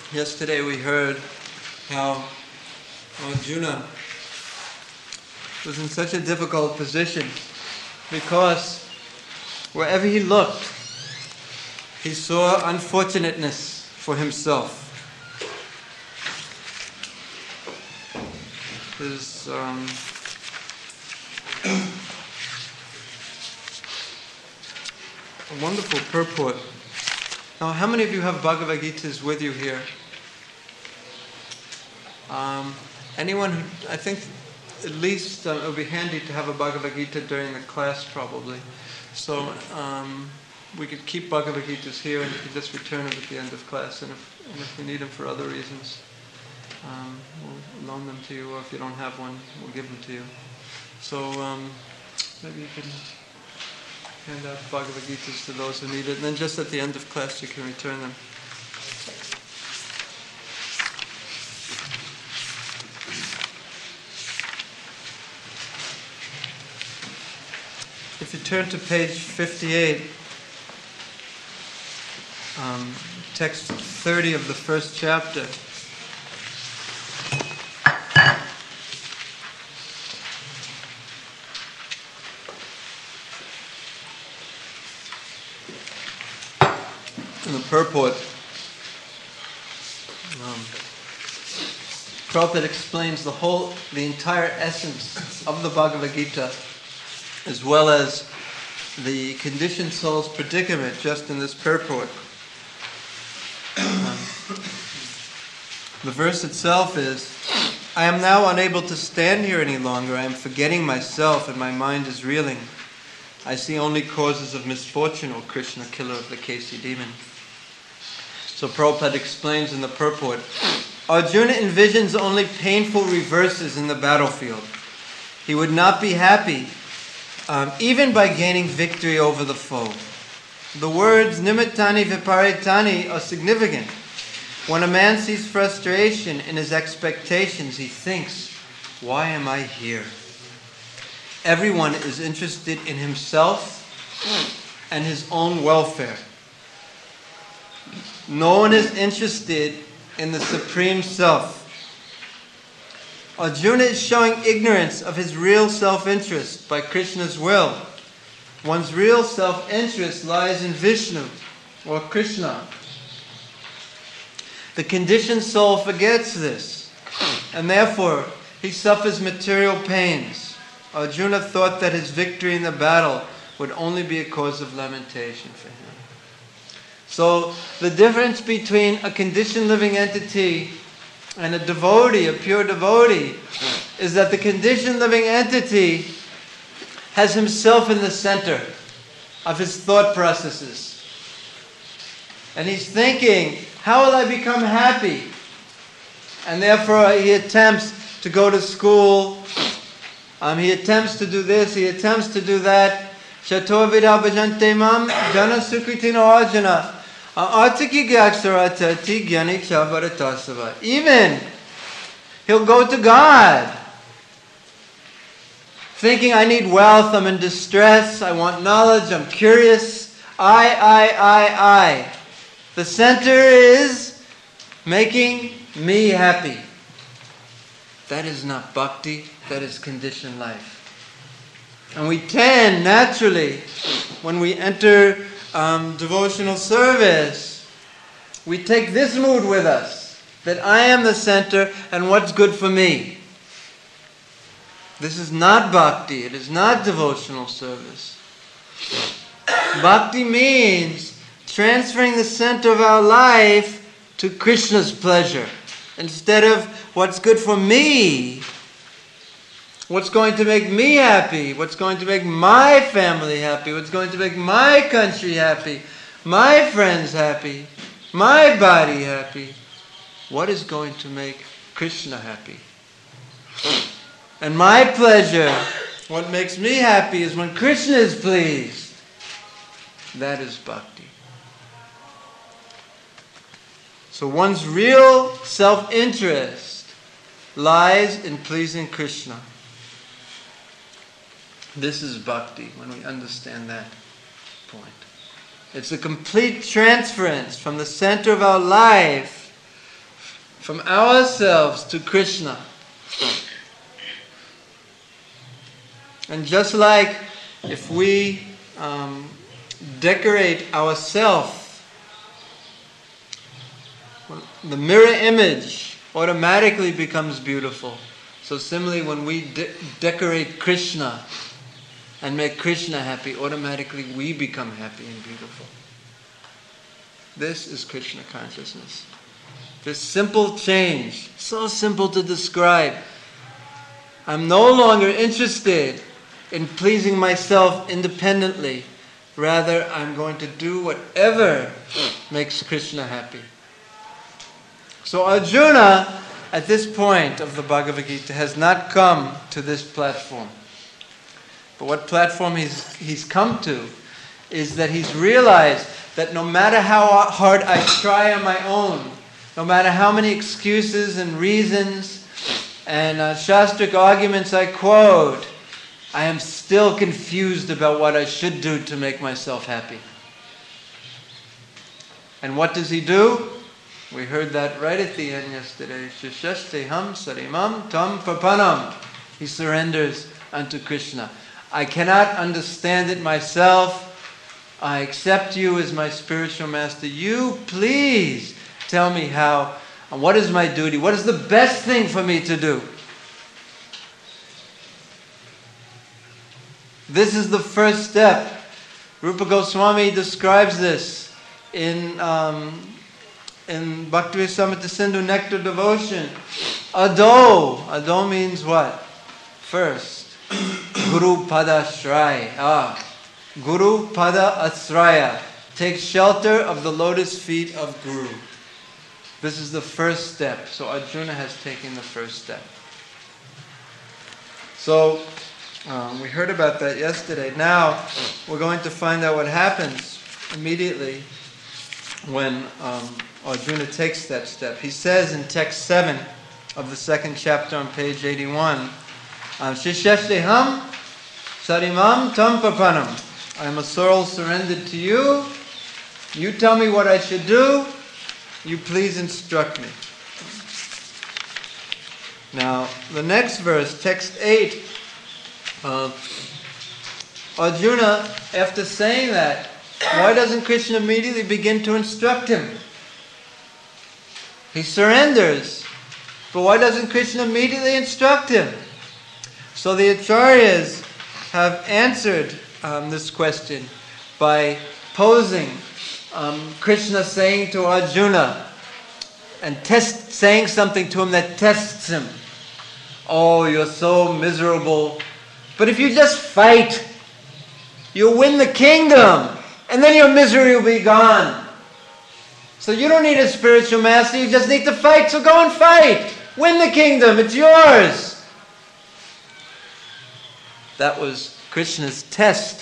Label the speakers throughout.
Speaker 1: Yesterday we heard how Arjuna was in such a difficult position because wherever he looked, he saw unfortunateness for himself. There's a wonderful purport. Now, how many of you have Bhagavad Gitas with you here? Anyone who, I think at least it would be handy to have a Bhagavad Gita during the class probably. So we could keep Bhagavad Gitas here and you could just return them at the end of class. And if you need them for other reasons, we'll loan them to you, or if you don't have one, we'll give them to you. So maybe you can hand out Bhagavad Gitas to those who need it, and then just at the end of class you can return them. If you turn to page 58, text 30 of the first chapter, in the purport, Prabhupada explains the entire essence of the Bhagavad Gita, as well as the conditioned soul's predicament, just in this purport. The verse itself is, I am now unable to stand here any longer. I am forgetting myself and my mind is reeling. I see only causes of misfortune, O Krishna, killer of the Kesi demon. So Prabhupada explains in the purport, Arjuna envisions only painful reverses in the battlefield. He would not be happy even by gaining victory over the foe. The words nimittani viparitani are significant. When a man sees frustration in his expectations, he thinks, why am I here? Everyone is interested in himself and his own welfare. No one is interested in the Supreme Self. Arjuna is showing ignorance of his real self-interest by Krishna's will. One's real self-interest lies in Vishnu or Krishna. The conditioned soul forgets this, and therefore he suffers material pains. Arjuna thought that his victory in the battle would only be a cause of lamentation for him. So the difference between a conditioned living entity and a devotee, a pure devotee, is that the conditioned living entity has himself in the center of his thought processes. And he's thinking, how will I become happy? And therefore he attempts to go to school, he attempts to do this, he attempts to do that. Shato vidha bhajante mam jana sukritino arjuna. Even he'll go to God thinking, I need wealth, I'm in distress, I want knowledge, I'm curious. I. The center is making me happy. That is not bhakti, that is conditioned life. And we tend naturally, when we enter devotional service, we take this mood with us, that I am the center and what's good for me. This is not bhakti, it is not devotional service. Bhakti means transferring the center of our life to Krishna's pleasure. Instead of what's good for me, what's going to make me happy, what's going to make my family happy, what's going to make my country happy, my friends happy, my body happy. What is going to make Krishna happy? And my pleasure, what makes me happy is when Krishna is pleased. That is bhakti. So one's real self-interest lies in pleasing Krishna. This is bhakti, when we understand that point. It's a complete transference from the center of our life from ourselves to Krishna. And just like if we decorate ourselves, the mirror image automatically becomes beautiful. So similarly, when we decorate Krishna and make Krishna happy, automatically we become happy and beautiful. This is Krishna consciousness. This simple change, so simple to describe. I'm no longer interested in pleasing myself independently. Rather, I'm going to do whatever makes Krishna happy. So Arjuna, at this point of the Bhagavad Gita, has not come to this platform. But what platform he's come to is that he's realized that no matter how hard I try on my own, no matter how many excuses and reasons and Shastric arguments I quote, I am still confused about what I should do to make myself happy. And what does he do? We heard that right at the end yesterday. Shishashteham sarimam tam papanam. He surrenders unto Krishna. I cannot understand it myself. I accept you as my spiritual master. You please tell me how, and what is my duty? What is the best thing for me to do? This is the first step. Rupa Goswami describes this in Bhakti-Rasamrita Sindhu Nectar Devotion. Ado means what? First. Guru Pada Ashraya. Guru Pada Asraya. Take shelter of the lotus feet of Guru. This is the first step. So Arjuna has taken the first step. So we heard about that yesterday. Now we're going to find out what happens immediately when Arjuna takes that step. He says in text 7 of the second chapter on page 81, Shishashteham sarimam tam papanam. I am a soul surrendered to you. You tell me what I should do. You please instruct me. Now, the next verse, text 8, Arjuna, after saying that, why doesn't Krishna immediately begin to instruct him? He surrenders, but why doesn't Krishna immediately instruct him? So the Acharyas have answered this question by posing Krishna saying to Arjuna and saying something to him that tests him. Oh, you're so miserable. But if you just fight, you'll win the kingdom. And then your misery will be gone. So you don't need a spiritual master. You just need to fight. So go and fight. Win the kingdom. It's yours. That was Krishna's test.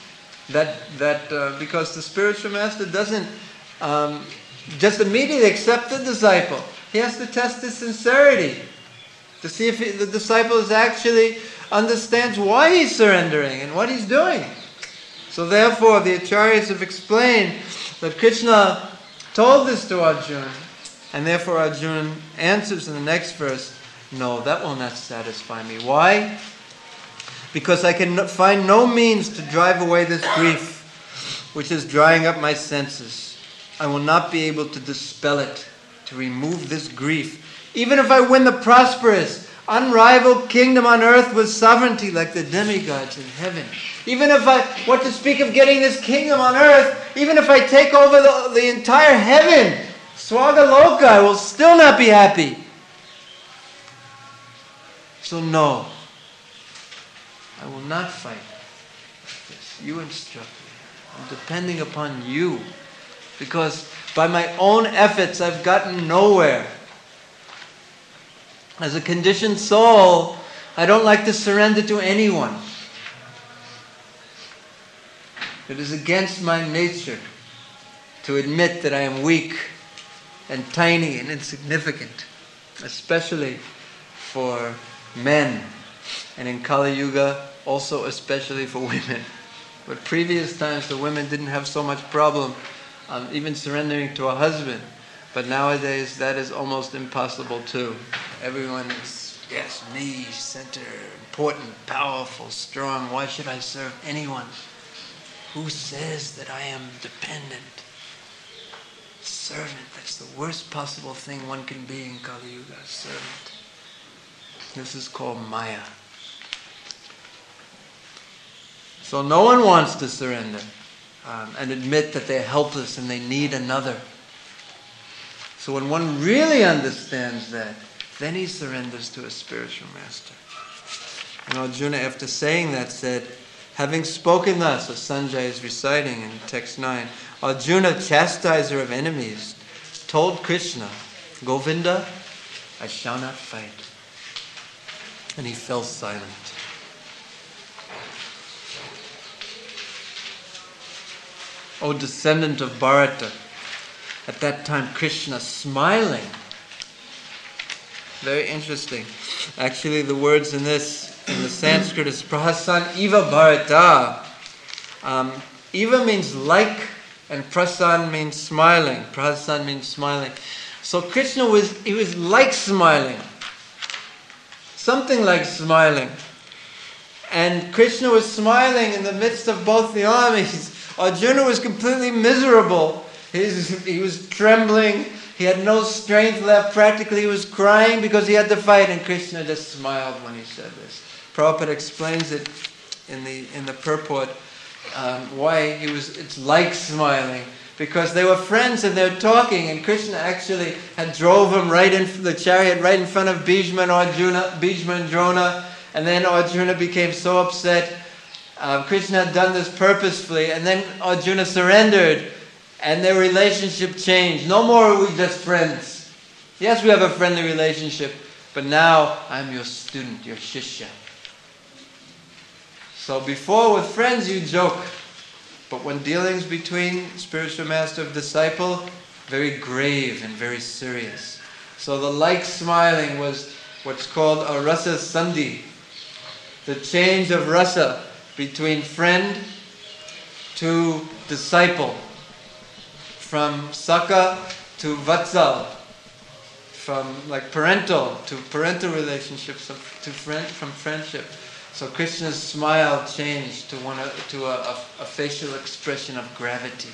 Speaker 1: Because the spiritual master doesn't just immediately accept the disciple. He has to test his sincerity to see if the disciple actually understands why he's surrendering and what he's doing. So therefore, the Acharyas have explained that Krishna told this to Arjuna, and therefore Arjuna answers in the next verse, no, that will not satisfy me. Why? Because I can find no means to drive away this grief, which is drying up my senses. I will not be able to dispel it, to remove this grief. Even if I win the prosperous, unrivaled kingdom on earth with sovereignty like the demigods in heaven. Even if what to speak of getting this kingdom on earth, even if I take over the entire heaven, Swagaloka, I will still not be happy. So no, I will not fight this. You instruct me. I'm depending upon you. Because by my own efforts, I've gotten nowhere. As a conditioned soul, I don't like to surrender to anyone. It is against my nature to admit that I am weak and tiny and insignificant, especially for men, and in Kali Yuga also especially for women. But previous times the women didn't have so much problem even surrendering to a husband. But nowadays that is almost impossible too. Everyone is, yes, me, center, important, powerful, strong. Why should I serve anyone? Who says that I am dependent? Servant, that's the worst possible thing one can be in Kali Yuga, servant. This is called Maya. So no one wants to surrender and admit that they're helpless and they need another. So when one really understands that, then he surrenders to a spiritual master. And Arjuna, after saying that, said, having spoken thus, as Sanjay is reciting in text 9, Arjuna, chastiser of enemies, told Krishna, Govinda, I shall not fight. And he fell silent. O descendant of Bharata, at that time Krishna smiling. Very interesting. Actually, the words in the Sanskrit is prahasan iva bharata. Iva means like, and prasan means smiling. Prahasan means smiling. So Krishna was like smiling. Something like smiling. And Krishna was smiling in the midst of both the armies. Arjuna was completely miserable. He was trembling. He had no strength left. Practically he was crying because he had to fight. And Krishna just smiled when he said this. Prabhupada explains it in the purport why it's like smiling. Because they were friends and they were talking, and Krishna actually had drove him right in the chariot right in front of Bhishma and Drona, and then Arjuna became so upset. Krishna had done this purposefully, and then Arjuna surrendered, and their relationship changed. No more are we just friends. Yes, we have a friendly relationship, but now I'm your student, your shishya. So before with friends you joke, but when dealings between spiritual master and disciple, very grave and very serious. So the like smiling was what's called a rasa sandhi, the change of rasa between friend to disciple, from Saka to Vatsal, from like parental to parental relationships, from friendship. So Krishna's smile changed to a facial expression of gravity.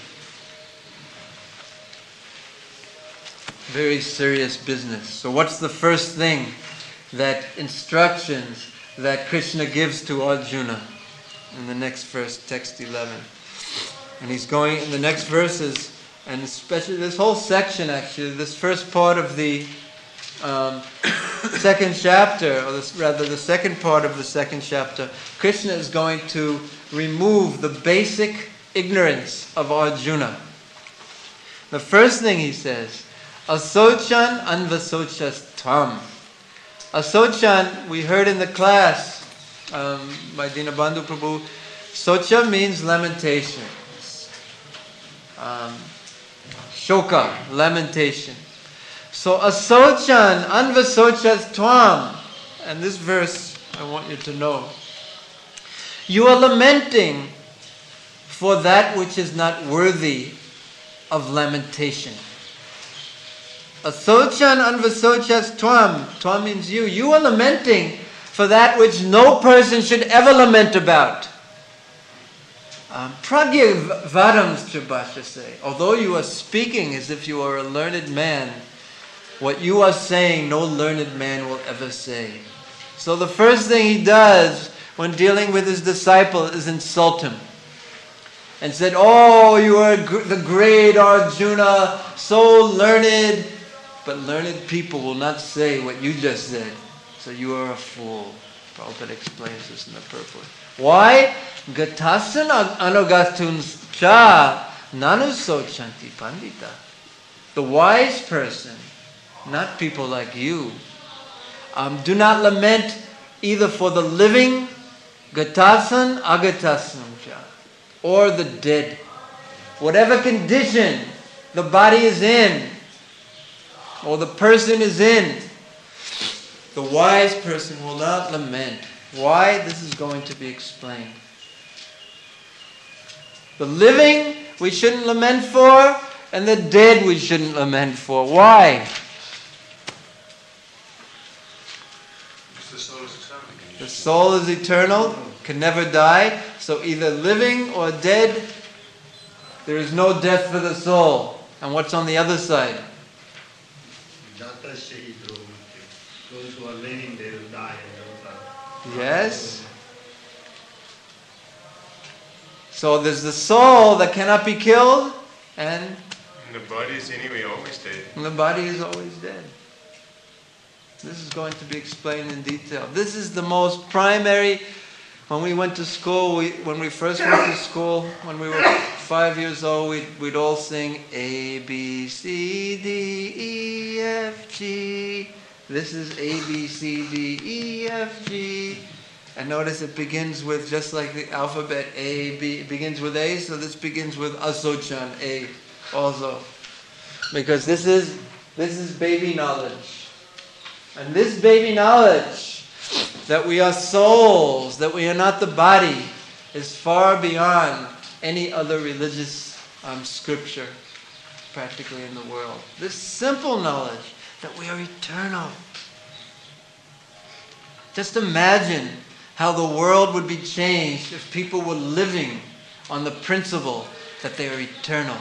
Speaker 1: Very serious business. So what's the first thing instructions that Krishna gives to Arjuna? In the next verse, text 11. And he's going in the next verses, and especially this whole section actually, this first part of the second chapter, or the second part of the second chapter, Krishna is going to remove the basic ignorance of Arjuna. The first thing he says, Asochan anvasochas tam. Asochan, we heard in the class by Dinabandhu Prabhu, socha means lamentation. Shoka, lamentation. So asochan anvasochas tvam. And this verse I want you to know. You are lamenting for that which is not worthy of lamentation. Asochan anvasochas tvam. Tvam means you. You are lamenting for that which no person should ever lament about. Pragya vadams Chabasha say. Although you are speaking as if you are a learned man, what you are saying, no learned man will ever say. So the first thing he does when dealing with his disciple is insult him. And said, oh, you are the great Arjuna, so learned. But learned people will not say what you just said. So you are a fool. Prabhupada explains this in the purport. Why? Gatasan anugatun cha nanusochanti pandita. The wise person, not people like you, do not lament either for the living, gatasan, agatasan, or the dead. Whatever condition the body is in, or the person is in, the wise person will not lament. Why? This is going to be explained. The living we shouldn't lament for, And the dead we shouldn't lament for. Why?
Speaker 2: Because the soul is eternal.
Speaker 1: The soul is eternal, can never die. So either living or dead, there is no death for the soul. And what's on the other side?
Speaker 3: Those who are living, they will die.
Speaker 1: Yes. So there's the soul that cannot be killed, and
Speaker 2: The body is anyway always dead.
Speaker 1: the body is always dead. This is going to be explained in detail. This is the most primary. When we went to school, when we first went to school, when we were 5 years old, we'd all sing A, B, C, D, E, F, G. This is A, B, C, D, E, F, G. And notice it begins with, just like the alphabet, A, B, it begins with A, so this begins with Asochan, A, also. Because this is baby knowledge. And this baby knowledge, that we are souls, that we are not the body, is far beyond any other religious scripture practically in the world. This simple knowledge that we are eternal. Just imagine how the world would be changed if people were living on the principle that they are eternal.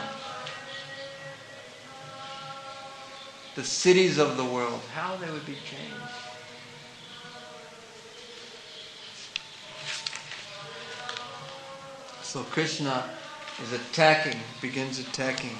Speaker 1: The cities of the world, how they would be changed. So Krishna is begins attacking,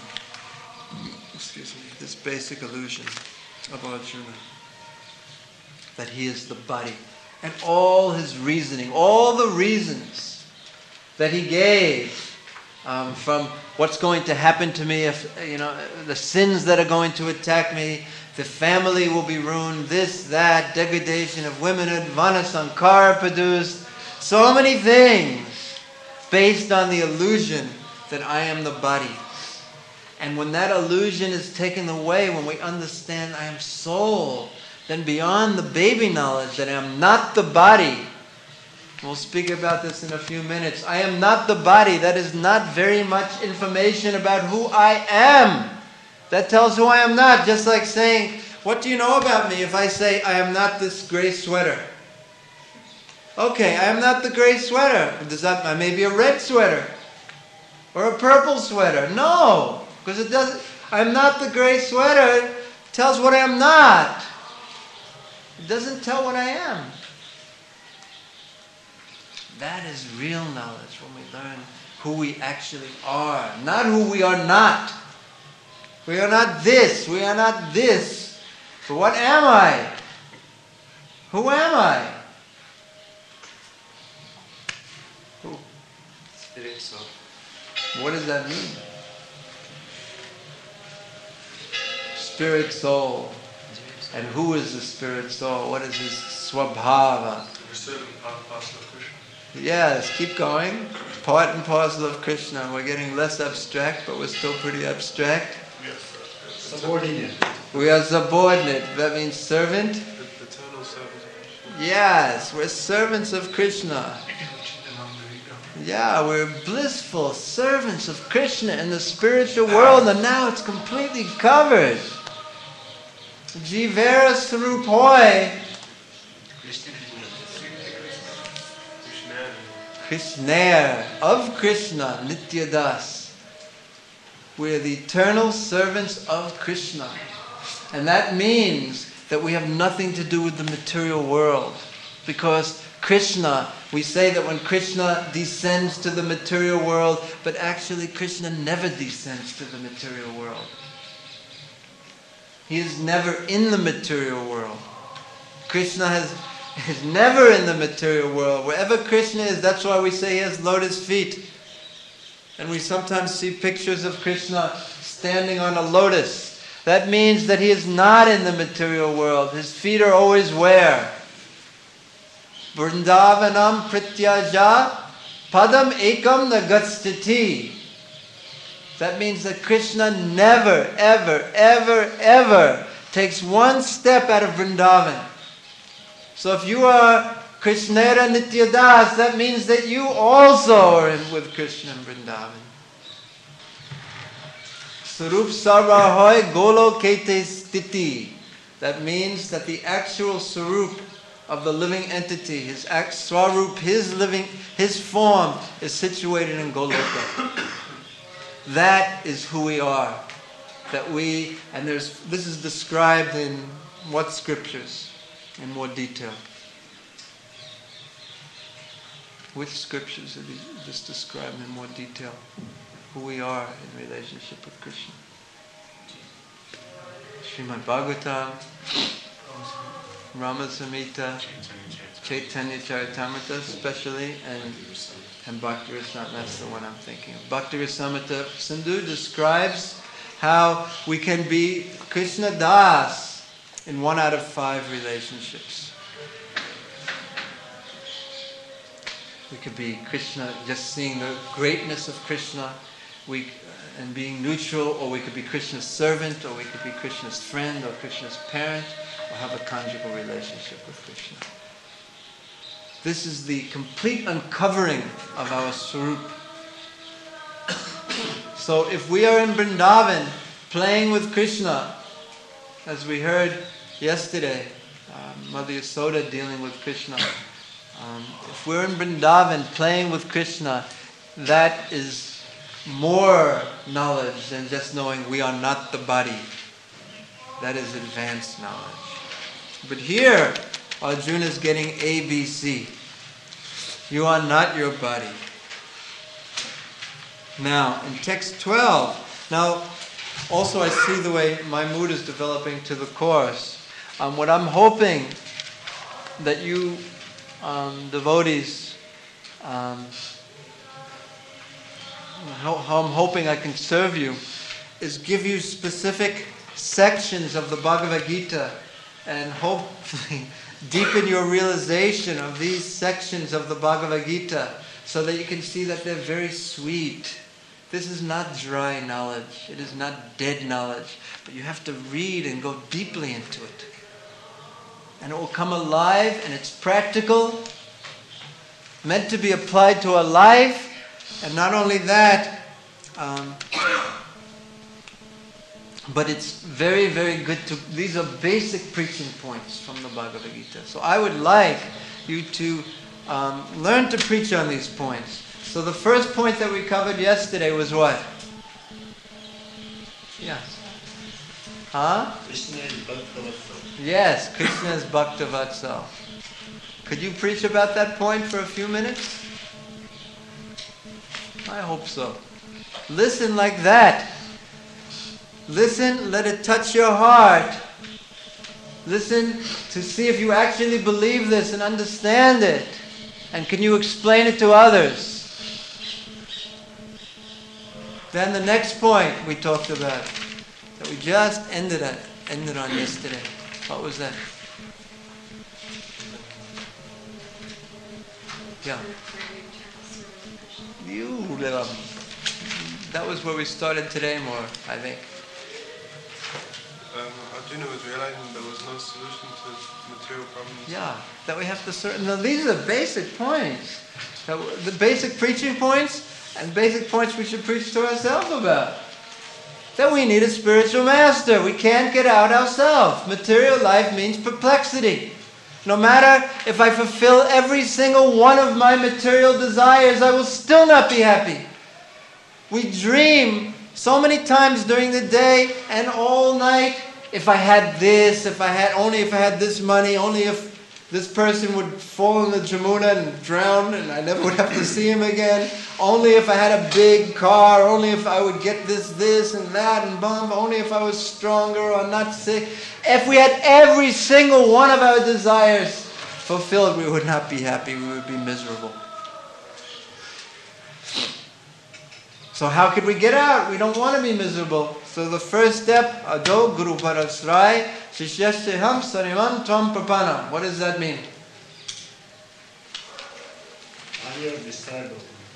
Speaker 1: this basic illusion of Arjuna, that he is the body. And all his reasoning, all the reasons that he gave from what's going to happen to me, if the sins that are going to attack me, the family will be ruined, this, that, degradation of womanhood, Vanasankara produced, so many things based on the illusion that I am the body. And when that illusion is taken away, when we understand I am soul, then beyond the baby knowledge that I am not the body, we'll speak about this in a few minutes. I am not the body. That is not very much information about who I am. That tells who I am not. Just like saying, what do you know about me if I say I am not this gray sweater? Okay, I am not the gray sweater. I may be a red sweater or a purple sweater. No, because it doesn't. I am not the gray sweater. It tells what I am not. It doesn't tell what I am. That is real knowledge when we learn who we actually are, not who we are not. We are not this, we are not this. But what am I? Who am I? Who?
Speaker 2: Spirit soul.
Speaker 1: What does that mean? Spirit soul. And who is the spirit soul? What is his swabhava?
Speaker 2: We're still in part and parcel of Krishna.
Speaker 1: Yes, keep going. Part and parcel of Krishna. We're getting less abstract, but we're still pretty abstract.
Speaker 2: Yes.
Speaker 3: Subordinate.
Speaker 1: We are subordinate. That means servant.
Speaker 2: The eternal servant of Krishna.
Speaker 1: Yes, we're servants of Krishna. Yeah, we're blissful servants of Krishna in the spiritual world, and now it's completely covered. Jivera Sarupoi. Krishnair of Krishna, Nityadas. We are the eternal servants of Krishna. And that means that we have nothing to do with the material world. Because Krishna, we say that when Krishna descends to the material world, but actually Krishna never descends to the material world. He is never in the material world. Krishna is never in the material world. Wherever Krishna is, that's why we say he has lotus feet. And we sometimes see pictures of Krishna standing on a lotus. That means that he is not in the material world. His feet are always where? Vrindavanam prityaja padam ekam nagatstiti. That means that Krishna never, ever, ever, ever takes one step out of Vrindavan. So if you are Krishnera Nityadas, that means that you also are with Krishna in Vrindavan. Sarup Sarvahoy Golo Kete Stiti. That means that the actual Sarup of the living entity, his Swarup, his form is situated in Goloka. That is who we are. This is described in what scriptures in more detail? Which scriptures are this described in more detail? Who we are in relationship with Krishna. Srimad Bhagavatam, Rama Samhita, Chaitanya Charitamrita especially, and Bhakti Rasamrita, that's the one I'm thinking of. Bhakti Rasamrita Sindhu describes how we can be Krishna Das in 1 out of 5 relationships. We could be Krishna, just seeing the greatness of Krishna, and being neutral, or we could be Krishna's servant, or we could be Krishna's friend, or Krishna's parent, or have a conjugal relationship with Krishna. This is the complete uncovering of our Swarup. So if we are in Vrindavan playing with Krishna, as we heard yesterday, Mother Yasoda dealing with Krishna, if we're in Vrindavan playing with Krishna, that is more knowledge than just knowing we are not the body. That is advanced knowledge. But here, Arjuna is getting ABC. You are not your body. Now, in text 12, now, also I see the way my mood is developing to the course. What I'm hoping that you devotees, how I'm hoping I can serve you, is give you specific sections of the Bhagavad Gita and hopefully deepen your realization of these sections of the Bhagavad Gita so that you can see that they're very sweet. This is not dry knowledge. It is not dead knowledge. But you have to read and go deeply into it. And it will come alive, and it's practical, meant to be applied to a life. And not only that, but it's very, very good to... These are basic preaching points from the Bhagavad Gita. So I would like you to learn to preach on these points. So the first point that we covered yesterday was what? Yes. Huh?
Speaker 3: Krishna is Bhaktavatsal.
Speaker 1: Yes, Krishna is Bhaktavatsal. Could you preach about that point for a few minutes? I hope so. Listen like that. Listen, let it touch your heart. Listen to see if you actually believe this and understand it. And can you explain it to others? Then the next point we talked about, that we just ended on yesterday. What was that? Yeah. That was where we started today more, I think.
Speaker 2: Arjuna was realizing there was no solution to material problems.
Speaker 1: Yeah, that we have to now these are the basic points. The basic preaching points and basic points we should preach to ourselves about. That we need a spiritual master. We can't get out ourselves. Material life means perplexity. No matter if I fulfill every single one of my material desires, I will still not be happy. We dream so many times during the day and all night, if I had this, if I had this money, only if this person would fall in the Jamuna and drown and I never would have to see him again. Only if I had a big car, only if I would get this and that and only if I was stronger or not sick. If we had every single one of our desires fulfilled, we would not be happy, we would be miserable. So how could we get out? We don't want to be miserable. So the first step, Ado Guru Parasrai, Shishyastheham Sariman Tvam Prapanam. What does that mean?
Speaker 3: I am a disciple.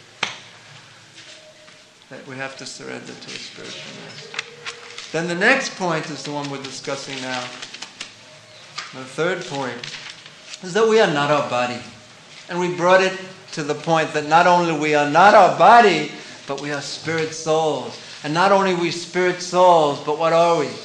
Speaker 1: That we have to surrender to a spiritual master. Then the next point is the one we're discussing now. The third point is that we are not our body. And we brought it to the point that not only we are not our body, but we are spirit souls. And not only are we spirit souls, but what are we?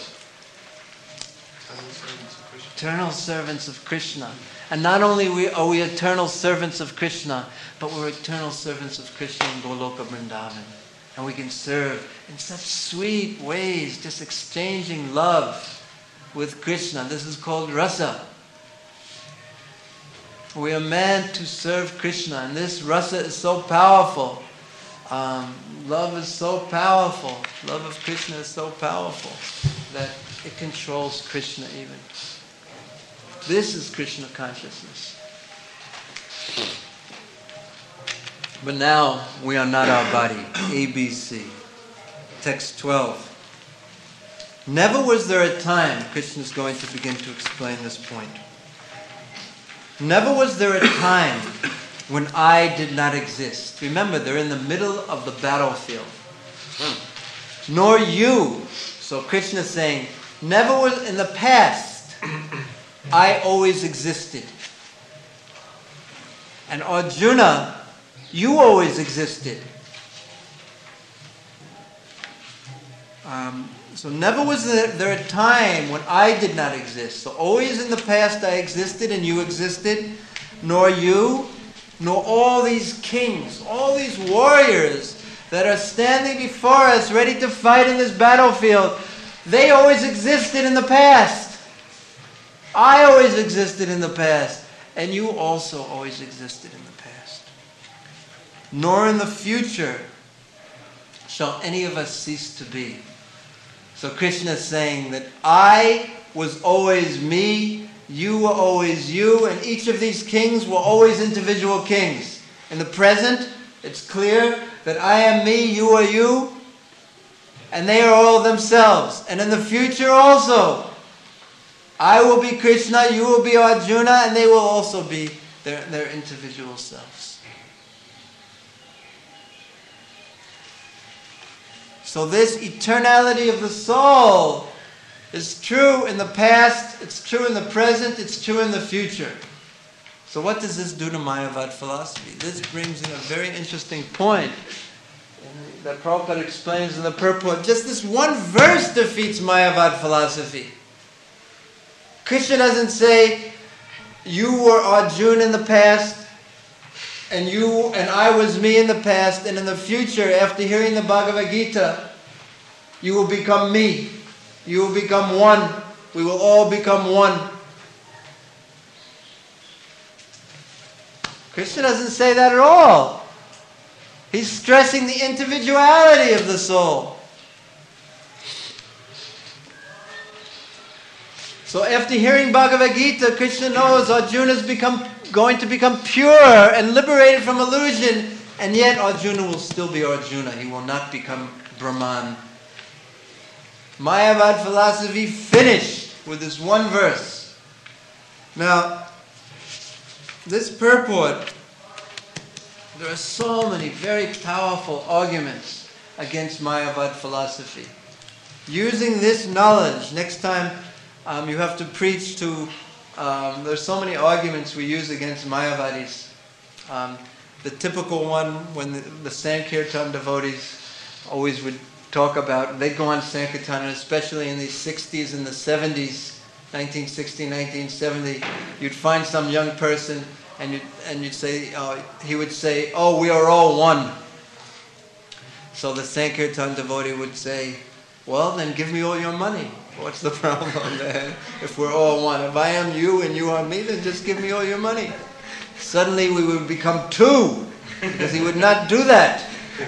Speaker 1: Eternal servants of Krishna. And not only are we eternal servants of Krishna, but we're eternal servants of Krishna in Goloka Vrindavan. And we can serve in such sweet ways, just exchanging love with Krishna. This is called rasa. We are meant to serve Krishna, and this rasa is so powerful. Love is so powerful. Love of Krishna is so powerful that it controls Krishna even. This is Krishna consciousness. But now we are not our body. ABC. Text 12. Never was there a time, Krishna is going to begin to explain this point. Never was there a time when I did not exist. Remember, they're in the middle of the battlefield. Nor you. So Krishna is saying, never was in the past, I always existed. And Arjuna, you always existed. So never was there a time when I did not exist. So always in the past I existed and you existed, nor you, nor all these kings, all these warriors that are standing before us ready to fight in this battlefield. They always existed in the past. I always existed in the past. And you also always existed in the past. Nor in the future shall any of us cease to be. So Krishna is saying that I was always me, you were always you, and each of these kings were always individual kings. In the present, it's clear that I am me, you are you, and they are all themselves. And in the future also, I will be Krishna, you will be Arjuna, and they will also be their individual selves. So this eternality of the soul is true in the past, it's true in the present, it's true in the future. So what does this do to Mayavad philosophy? This brings in a very interesting point that Prabhupada explains in the purport. Just this one verse defeats Mayavad philosophy. Krishna doesn't say, you were Arjuna in the past, and you and I was me in the past, and in the future, after hearing the Bhagavad Gita, you will become me. You will become one. We will all become one. Krishna doesn't say that at all. He's stressing the individuality of the soul. So after hearing Bhagavad Gita, Krishna knows Arjuna is going to become pure and liberated from illusion, and yet Arjuna will still be Arjuna. He will not become Brahman. Mayavad philosophy finished with this one verse. Now, this purport, there are so many very powerful arguments against Mayavad philosophy. Using this knowledge, next time you have to preach to, there's so many arguments we use against Mayavadis. The typical one, when the Sankirtan devotees always would talk about, they'd go on Sankirtan, and especially in the 60s and the 70s, 1960, 1970, you'd find some young person and you'd say, he would say, oh, we are all one. So the Sankirtan devotee would say, well, then give me all your money. What's the problem then? If we're all one. If I am you and you are me, then just give me all your money. Suddenly we would become two, because he would not do that.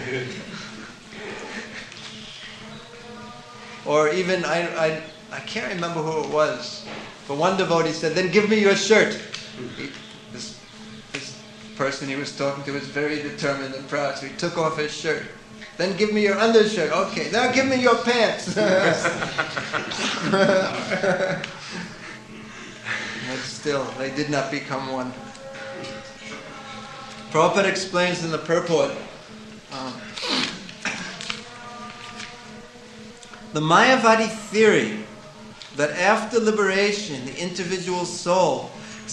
Speaker 1: Or even, I can't remember who it was, but one devotee said, then give me your shirt. This person he was talking to was very determined and proud, so he took off his shirt. Then give me your undershirt. Okay, now give me your pants. But still, they did not become one. Prabhupada explains in the purport, the Mayavadi theory that after liberation, the individual soul,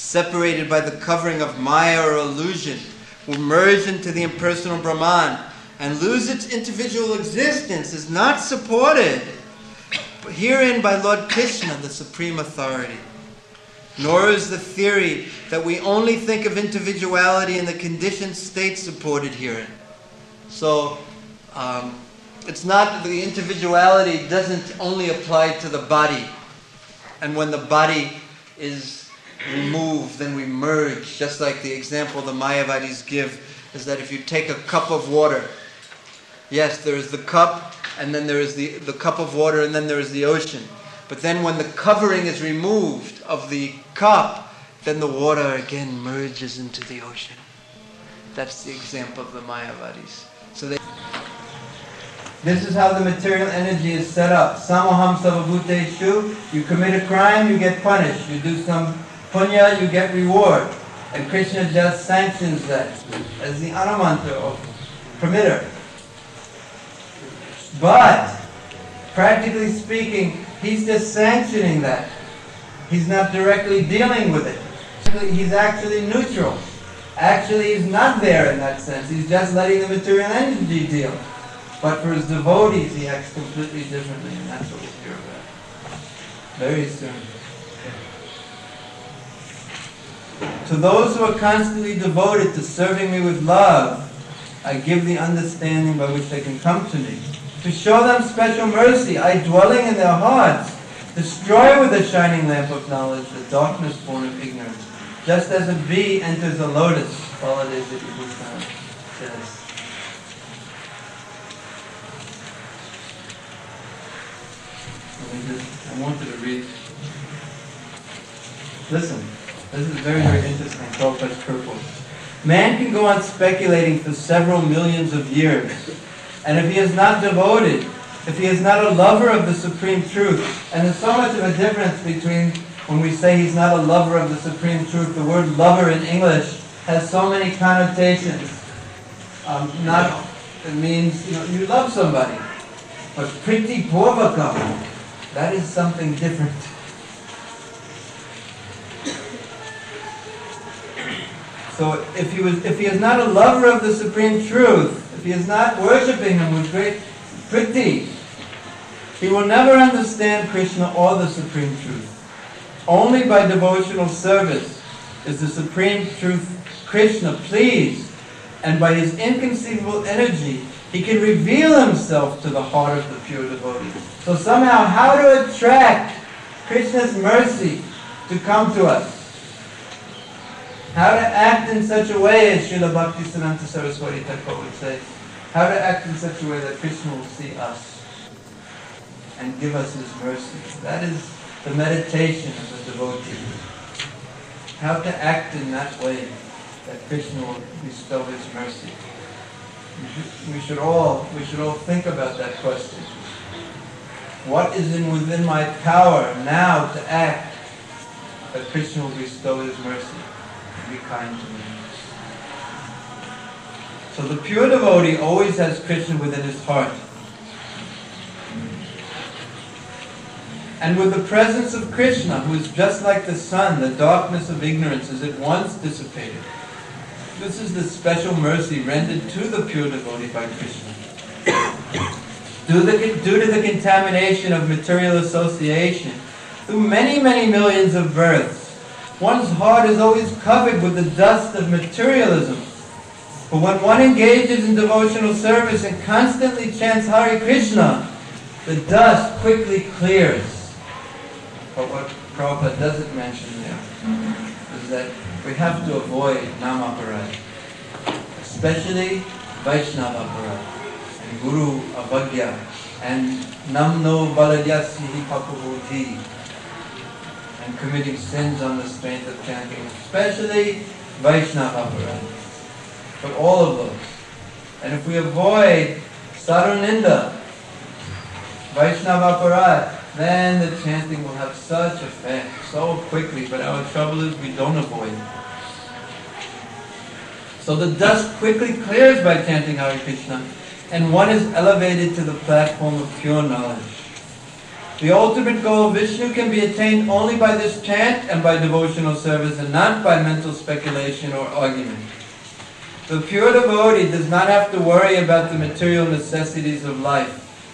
Speaker 1: separated by the covering of Maya or illusion, will merge into the impersonal Brahman, and lose its individual existence is not supported herein by Lord Krishna, the Supreme Authority. Nor is the theory that we only think of individuality in the conditioned state supported herein. So, it's not the individuality doesn't only apply to the body. And when the body is removed, then we merge. Just like the example the Mayavadis give is that if you take a cup of water, yes, there is the cup, and then there is the cup of water, and then there is the ocean. But then when the covering is removed of the cup, then the water again merges into the ocean. That's the example of the Mayavadis. So this is how the material energy is set up. Samoham savabhuteshu. You commit a crime, you get punished. You do some punya, you get reward. And Krishna just sanctions that as the Anumanta, or permitter. But, practically speaking, he's just sanctioning that. He's not directly dealing with it. He's actually neutral. Actually, he's not there in that sense. He's just letting the material energy deal. But for his devotees, he acts completely differently, and that's what we'll hear about very soon. To those who are constantly devoted to serving me with love, I give the understanding by which they can come to me. To show them special mercy, I, dwelling in their hearts, destroy with the shining lamp of knowledge the darkness born of ignorance. Just as a bee enters a lotus, all it is that Vibhushan says. I wanted to read. Listen, this is very, very interesting. Prabhupada's purport. Man can go on speculating for several millions of years, and if he is not devoted, if he is not a lover of the Supreme Truth, and there's so much of a difference between when we say he's not a lover of the Supreme Truth, the word lover in English has so many connotations. It means, you love somebody. But priti purvakam, that is something different. So if he is not a lover of the Supreme Truth, if he is not worshipping him with great priti, he will never understand Krishna or the Supreme Truth. Only by devotional service is the Supreme Truth Krishna pleased, and by his inconceivable energy, he can reveal himself to the heart of the pure devotee. So somehow, how to attract Krishna's mercy to come to us? How to act in such a way, as Srila Bhaktisiddhanta Saraswati Thakur would say, how to act in such a way that Krishna will see us and give us his mercy. That is the meditation of the devotee. How to act in that way that Krishna will bestow his mercy. We should all think about that question. What is within my power now to act that Krishna will bestow his mercy and be kind to me? So the pure devotee always has Krishna within his heart. And with the presence of Krishna, who is just like the sun, the darkness of ignorance is at once dissipated. This is the special mercy rendered to the pure devotee by Krishna. Due to the contamination of material association, through many, many millions of births, one's heart is always covered with the dust of materialism. But when one engages in devotional service and constantly chants Hare Krishna, the dust quickly clears. But what Prabhupada doesn't mention there is that we have to avoid namaparad, especially Vaishnavaparad, and Guru Avagya, and Namno Baladyasihi Papuhuti, and committing sins on the strength of chanting, especially Vaishnavaparad. But all of those. And if we avoid Saruninda, Vaishnavaparad, then the chanting will have such effect so quickly, but our trouble is we don't avoid it. So the dust quickly clears by chanting Hare Krishna, and one is elevated to the platform of pure knowledge. The ultimate goal of Vishnu can be attained only by this chant and by devotional service, and not by mental speculation or argument. The pure devotee does not have to worry about the material necessities of life.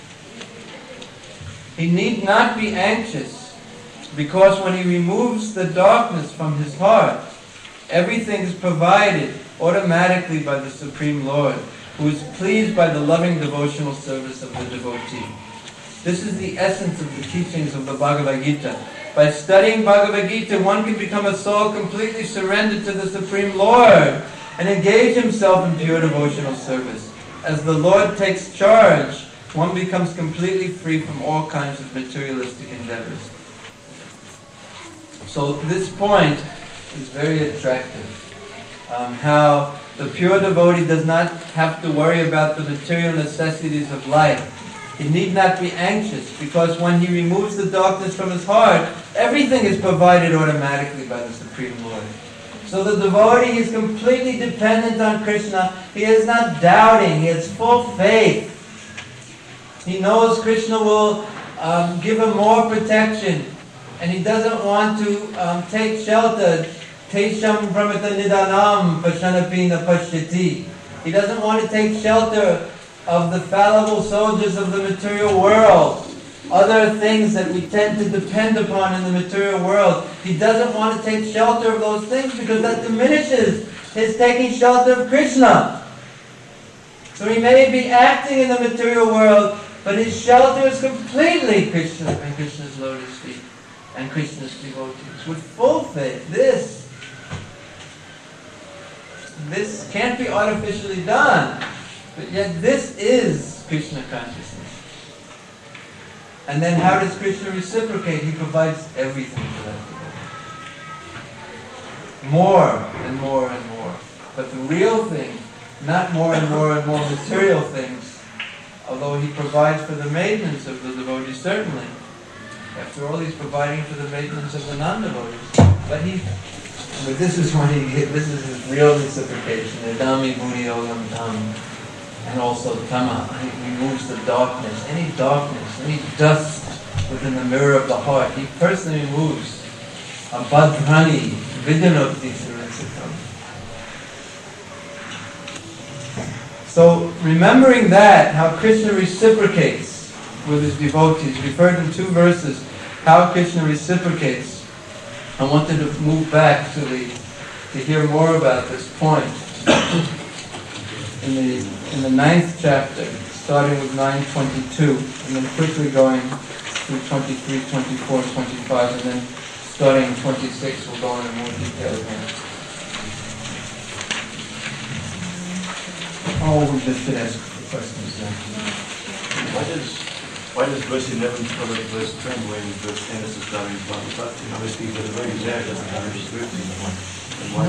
Speaker 1: He need not be anxious, because when he removes the darkness from his heart, everything is provided automatically by the Supreme Lord, who is pleased by the loving devotional service of the devotee. This is the essence of the teachings of the Bhagavad Gita. By studying Bhagavad Gita, one can become a soul completely surrendered to the Supreme Lord and engage himself in pure devotional service. As the Lord takes charge, one becomes completely free from all kinds of materialistic endeavors. So this point is very attractive. How the pure devotee does not have to worry about the material necessities of life. He need not be anxious, because when he removes the darkness from his heart, everything is provided automatically by the Supreme Lord. So the devotee is completely dependent on Krishna. He is not doubting, he has full faith. He knows Krishna will give him more protection, and he doesn't want to take shelter. Tesham pramita nidanam pashanapina pashyati. He doesn't want to take shelter of the fallible soldiers of the material world, other things that we tend to depend upon in the material world. He doesn't want to take shelter of those things because that diminishes his taking shelter of Krishna. So he may be acting in the material world, but his shelter is completely Krishna and Krishna's lotus feet and Krishna's devotees with full faith. This can't be artificially done, but yet this is Krishna consciousness. And then how does Krishna reciprocate? He provides everything for that devotee. More and more and more. But the real thing, not more and more and more material things, although he provides for the maintenance of the devotee, certainly. After all, he's providing for the maintenance of the non-devotees. But this is this is his real reciprocation. Adami Bhuni Ogam Tam. And also Tama. He removes the darkness, any dust within the mirror of the heart. He personally removes. Abhadhrani Vidanokti Surisikam. So remembering that, how Krishna reciprocates with his devotees, we've heard in 2 verses how Krishna reciprocates. I wanted to move back to hear more about this point. In the 9th chapter, starting with 9:22, and then quickly going through 23, 24, 25, and then starting in 26, we'll go into more detail again. Oh, we just should ask questions now.
Speaker 4: Why does verse 11 follow verse 10 when verse 10 is starting from the past? Obviously, the very there doesn't have any script in the one. And why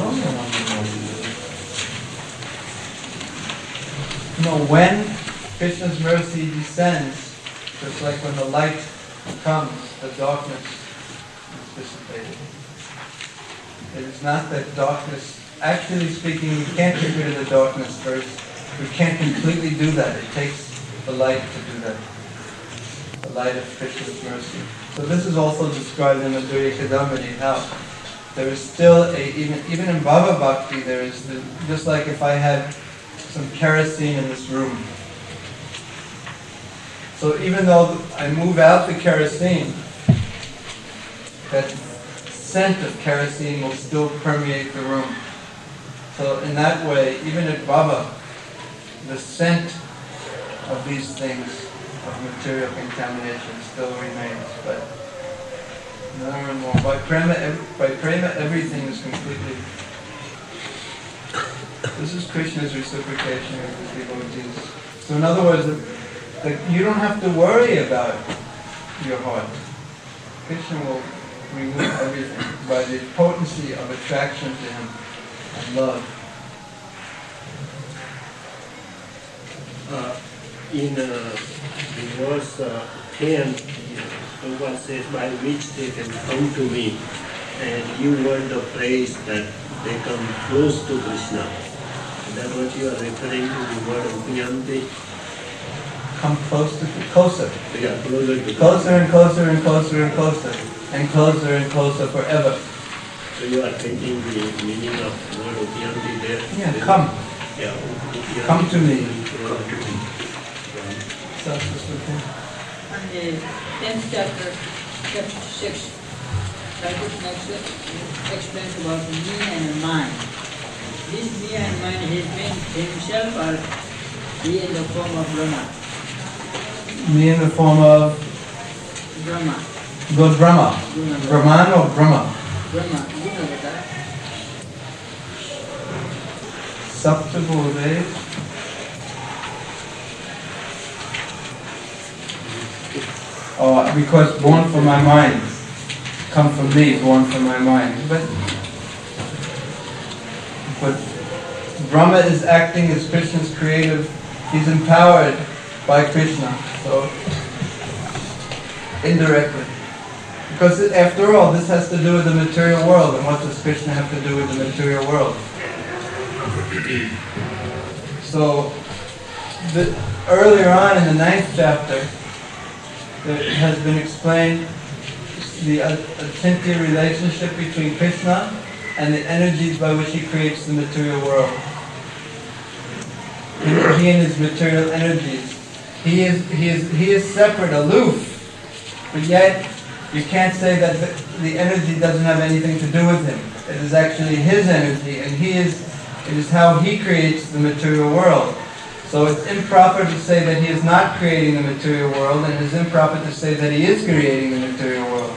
Speaker 1: when Krishna's mercy descends, just like when the light comes, the darkness is dissipated. It is not that darkness, actually speaking, we can't get rid of the darkness first. We can't completely do that. It takes the light to do that. The light of Krishna's mercy. So this is also described in the Madhurya Kadambini, how there is still even in Bhava Bhakti, there is just like if I had some kerosene in this room. So even though I move out the kerosene, that scent of kerosene will still permeate the room. So in that way, even at Bhava, the scent of these things, of material contamination, still remains. But more and more, by prema, everything is completely. This is Krishna's reciprocation of his devotees. So in other words, that you don't have to worry about your heart. Krishna will remove everything by the potency of attraction to him and love.
Speaker 3: In verse 10, Prabhupada says, by which they can come to me, and you word the phrase that they come close to Krishna. Is that what you are referring to, the word Upyanti?
Speaker 1: Come closer.
Speaker 3: Yeah, closer to
Speaker 1: closer and closer and closer and closer and closer and closer forever.
Speaker 3: So you are taking the meaning of word Upyanti there?
Speaker 1: Yeah, come. Come to me.
Speaker 5: And the 10th chapter, chapter 6, Krishna explains about me and mind. This me and mind has been himself or he in the form of Brahma?
Speaker 1: Me in the form of
Speaker 5: Brahma.
Speaker 1: Lord Brahma. Brahman or Brahma?
Speaker 5: Brahma. Guna bata.
Speaker 1: Saptabodhe. Oh, because born from my mind. Come from me, born from my mind. But Brahma is acting as Krishna's creative. He's empowered by Krishna. So, indirectly. Because after all, this has to do with the material world. And what does Krishna have to do with the material world? So, earlier on in the 9th chapter, it has been explained the Achintya relationship between Krishna and the energies by which he creates the material world. He and his material energies. He is separate, aloof, but yet you can't say that the energy doesn't have anything to do with him. It is actually his energy, and it is how he creates the material world. So it's improper to say that he is not creating the material world, and it is improper to say that he is creating the material world.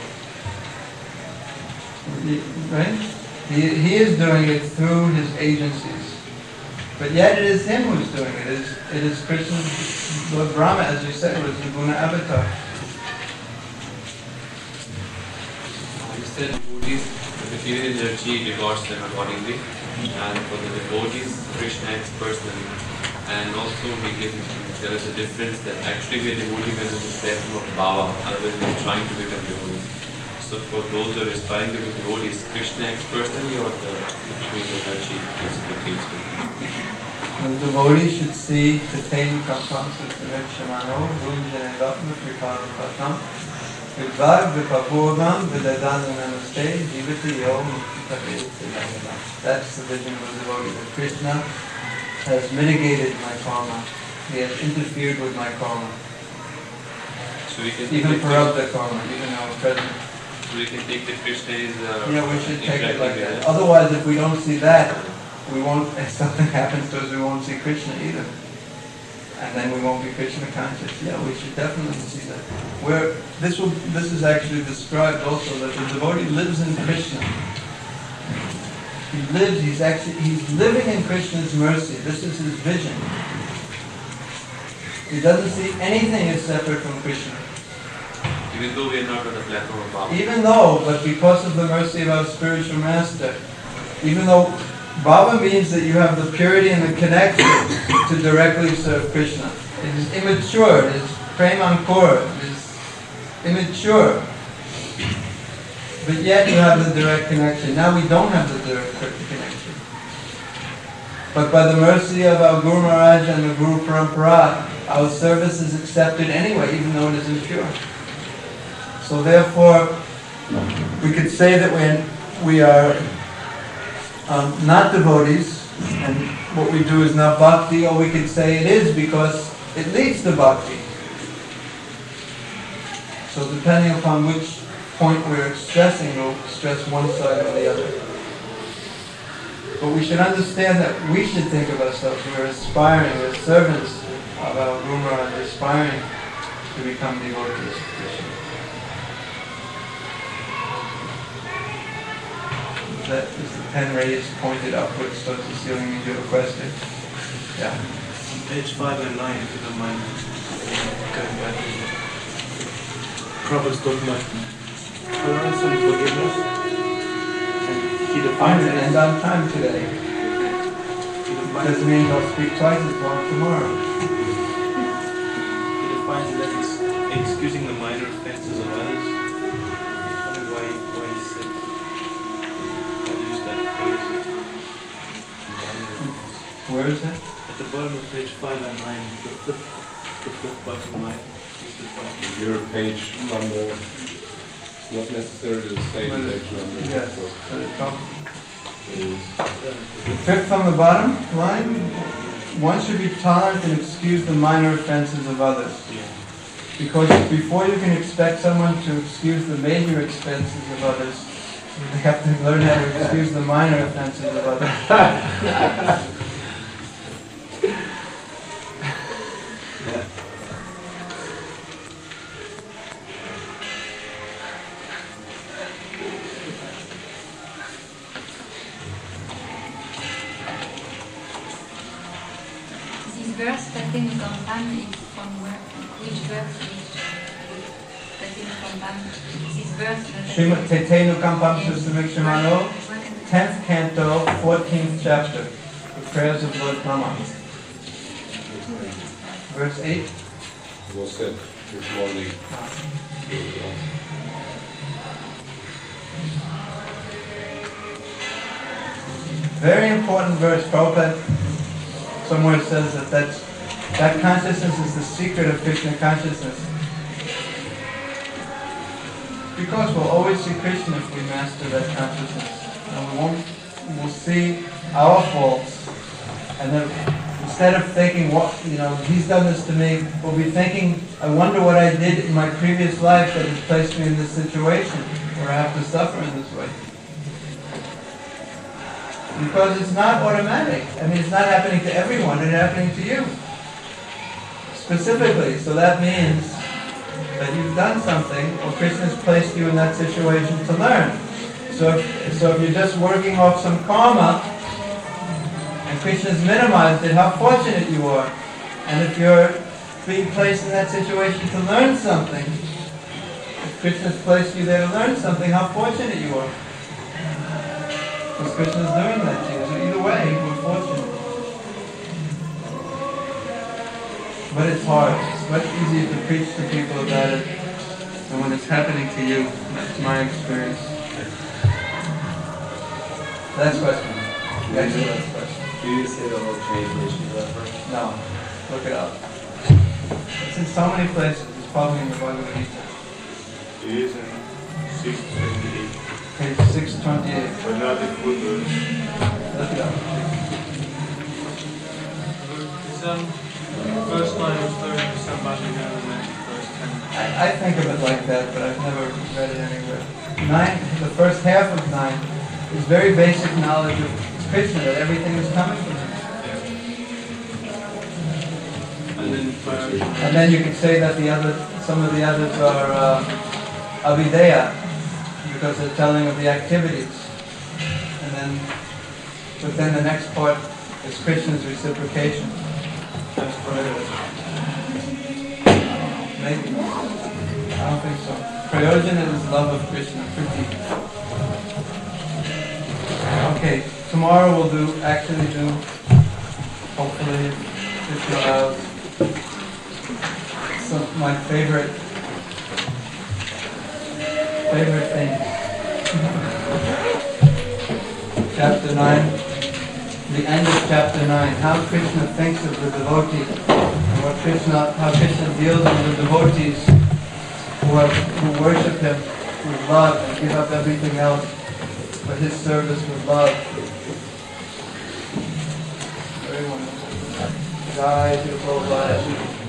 Speaker 1: Right? He is doing it through his agencies. But yet it is him who's doing it. It is Krishna's, Lord Brahma, as you said, was the Guna avatar.
Speaker 6: You said devotees, the material energy regards them accordingly, and for the devotees, Krishna acts personally. And also there is a difference that actually we are devotee when it is there from bhava, otherwise we are trying to become devotees. So for those who are aspiring to be devotees, Krishna acts personally or the material energy basically takes with them?
Speaker 1: The devotee should see Tatain Kampam Sutrakshamano, Runjanadapna Prikaram Vidvar Vipapurvam Vidadana Namaste, Jivati Yo Mukti. That's the vision of the devotee, that Krishna has mitigated my karma. He has interfered with my karma.
Speaker 6: So we can
Speaker 1: Even Prarabdha karma, even our present.
Speaker 6: So we can take that Krishna is
Speaker 1: Yeah, we should take it like that. Otherwise, if we don't see that, we won't, if something happens to us, we won't see Krishna either. And then we won't be Krishna conscious. Yeah, we should definitely see that. This is actually described also, that the devotee lives in Krishna. He's living in Krishna's mercy. This is his vision. He doesn't see anything as separate from Krishna.
Speaker 6: Even though we are not on the platform of Bhava.
Speaker 1: Even though, but because of the mercy of our spiritual master, even though Bhava means that you have the purity and the connection to directly serve Krishna. It is immature, it is premankura, it is immature. But yet you have the direct connection. Now we don't have the direct connection. But by the mercy of our Guru Maharaj and the Guru Parampara, our service is accepted anyway, even though it is impure. So therefore, we could say that we are not devotees, and what we do is not bhakti, or we could say it is because it leads to bhakti. So depending upon which point we're stressing, we'll stress one side or the other. But we should understand that we should think of ourselves, we're aspiring, we're servants of our Guru Maharaj, we're aspiring to become devotees of Krishna. That is the pen raised, pointed upwards towards the ceiling. You have a question? Yeah.
Speaker 4: Page 5 and 9, if you don't mind going back. Prabhupada's talking about tolerance and forgiveness. And he defines it
Speaker 1: And on time today. Doesn't mean I'll speak twice as long tomorrow.
Speaker 4: He defines it as excusing the minor offenses of others. I wonder why he said use that phrase.
Speaker 1: Where is it?
Speaker 4: At the bottom of page 5 and 9, the fifth bottom line.
Speaker 2: Your page number, not necessarily the same page number.
Speaker 1: Yes. Fifth from the bottom line, one should be tolerant and excuse the minor offenses of others. Because before you can expect someone to excuse the major expenses of others, they have to learn how to excuse the minor offenses of others.
Speaker 7: This verse, Tatenu Kampam, is from where? Which verse? Tatenu Kampam. This verse.
Speaker 1: Tetenu Kampam Susamikshamano, 10th canto, 14th chapter, the prayers of Lord Brahma. Verse 8.
Speaker 8: Was said this morning.
Speaker 1: Very important verse. Prabhupada somewhere says that consciousness is the secret of Krishna consciousness. Because we'll always see Krishna if we master that consciousness. And we'll see our faults. And then instead of thinking, he's done this to me, we'll be thinking, I wonder what I did in my previous life that has placed me in this situation where I have to suffer in this way. Because it's not automatic. I mean, it's not happening to everyone, it's happening to you. Specifically. So that means that you've done something, or Krishna's placed you in that situation to learn. So if you're just working off some karma, and Krishna's minimized it, how fortunate you are. And if you're being placed in that situation to learn something, if Krishna's placed you there to learn something, how fortunate you are. Because Krishna's doing that to you. So either way, we're fortunate. But it's hard. It's much easier to preach to people about it than when it's happening to you. That's my experience. Last question. Next last question.
Speaker 4: Do you say the whole translation of that verse?
Speaker 1: No. Look it up. It's in so many places. It's probably in the Bhagavad Gita.
Speaker 2: It is in 628,
Speaker 1: Page 628.
Speaker 2: but not the full verse.
Speaker 1: Look it up.
Speaker 2: It's first line of 30, somebody and then verse 10.
Speaker 1: I think of it like that, but I've never read it anywhere. 9, the first half of 9 is very basic knowledge of Krishna, that everything is coming from him. And then you could say that some of the others are avideya, because they're telling of the activities. But then the next part is Krishna's reciprocation. That's prayojan. Maybe. I don't think so. Prayojan is love of Krishna. Pretty. Okay, tomorrow we'll actually do, hopefully, if you're allowed, some of my favorite things. Chapter 9, the end of chapter 9, how Krishna thinks of the devotee, and how Krishna deals with the devotees who worship him with love and give up everything else for his service with love. Very wonderful. Jai Shri Prabhupada.